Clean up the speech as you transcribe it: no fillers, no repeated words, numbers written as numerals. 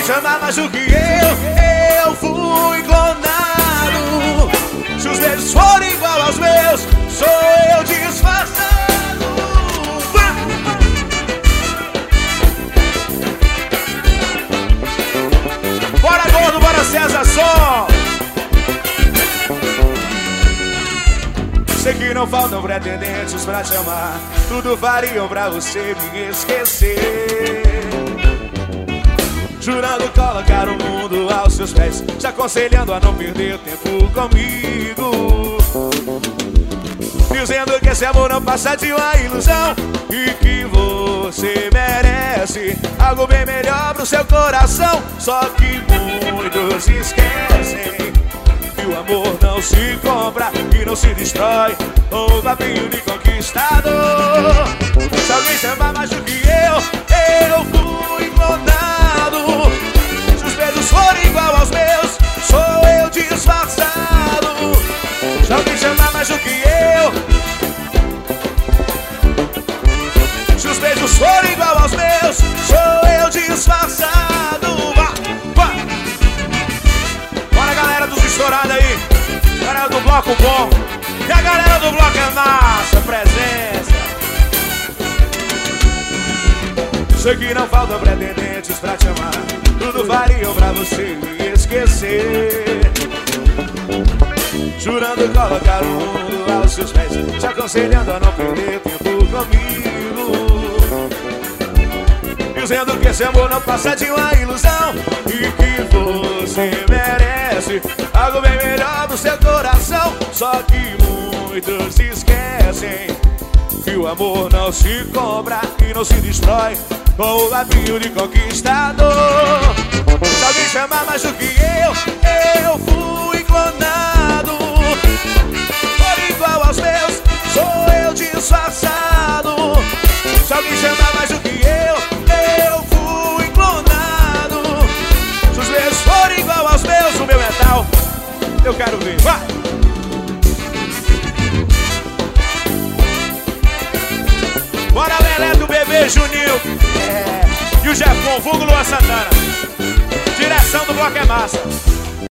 alguém te ama mais do que eu fui clonado. Se os beijos forem igual aos meus, sou eu disfarçado. Bora gordo, bora César Som. Sei que não faltam pretendentes pra te amar, tudo fariam pra você me esquecer. Jurando colocar o mundo aos seus pés, te aconselhando a não perder tempo comigo, dizendo que esse amor não passa de uma ilusão e que você merece algo bem melhor pro seu coração. Só que muitos esquecem que o amor não se compra e não se destrói com o papinho de conquistador. Se alguém te ama mais do que eu fui clonado. Se os beijos forem igual aos meus, sou eu disfarçado. Se alguém te ama mais do que eu, se os beijos forem igual aos meus, sou eu disfarçado. Bora galera dos estourados aí, galera do bloco bom. E a galera do bloco é massa, presença. Sei que não faltam pretendentes pra te amar, tudo variam pra você me esquecer. Jurando colocar o mundo aos seus pés, te aconselhando a não perder tempo comigo, dizendo que esse amor não passa de uma ilusão e que você merece algo bem melhor pro seu coração. Só que muitos se esquecem que o amor não se compra e não se destrói com o lápio de conquistador. Se alguém te ama mais do que eu fui clonado. Por igual aos meus, sou eu disfarçado. Se alguém te ama mais do que eu fui clonado. Se os meus forem igual aos meus, o meu metal, eu quero ver, vai! Bora Lelé do bebê Juninho, e o Jefão, vulgo Lua Santana. Direção do bloco é massa.